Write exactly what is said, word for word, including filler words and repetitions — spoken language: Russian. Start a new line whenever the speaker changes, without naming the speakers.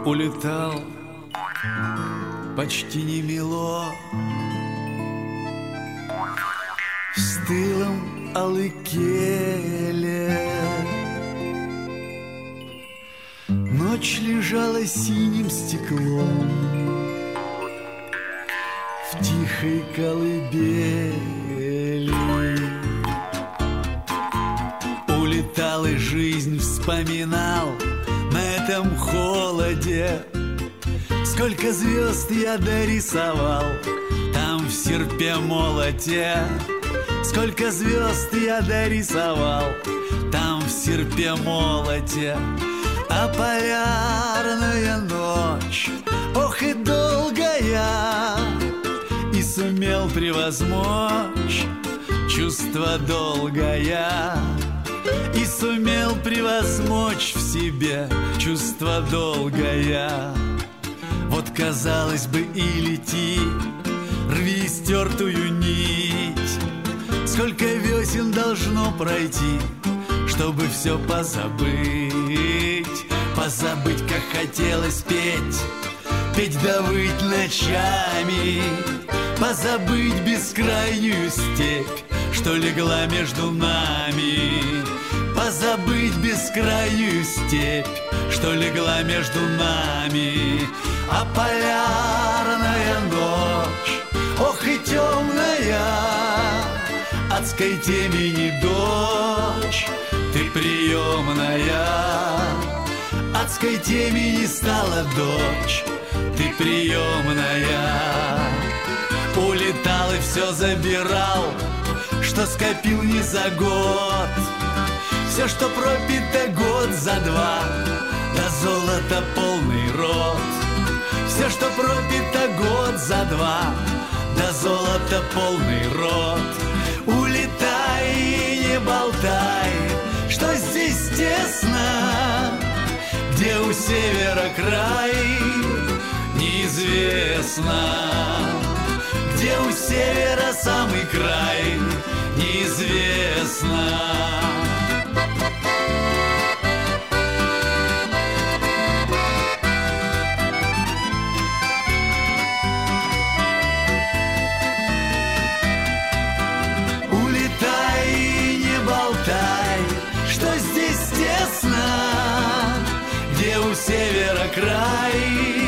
улетал почти немело в стылом Алыкеле. Ночь лежала синим стеклом в тихой колыбели. Улетал и жизнь вспоминал на этом холоде. Сколько звезд я дорисовал там в серпе-молоте. Сколько звезд я дорисовал там в серпе-молоте. А полярная ночь, ох и долгая, и сумел превозмочь чувство долгое, и сумел превозмочь в себе чувство долгое. Вот, казалось бы, и лети, рви стертую нить. Сколько весен должно пройти, чтобы все позабыть. Позабыть, как хотелось петь, петь да выть ночами. Позабыть бескрайнюю степь, что легла между нами. Позабыть бескрайнюю степь, что легла между нами. А полярная ночь, ох и темная, адской темени дочь, ты приемная. Адской темени стала дочь, ты приемная. Улетал и все забирал, что скопил не за год. Все, что пропито год за два, да золото полный рот. Все, что пропито год за два, да золото полный рот. Улетай и не болтай, что здесь тесно, где у севера край неизвестно. Где у севера самый край неизвестно. Улетай и не болтай, что здесь тесно, где у севера край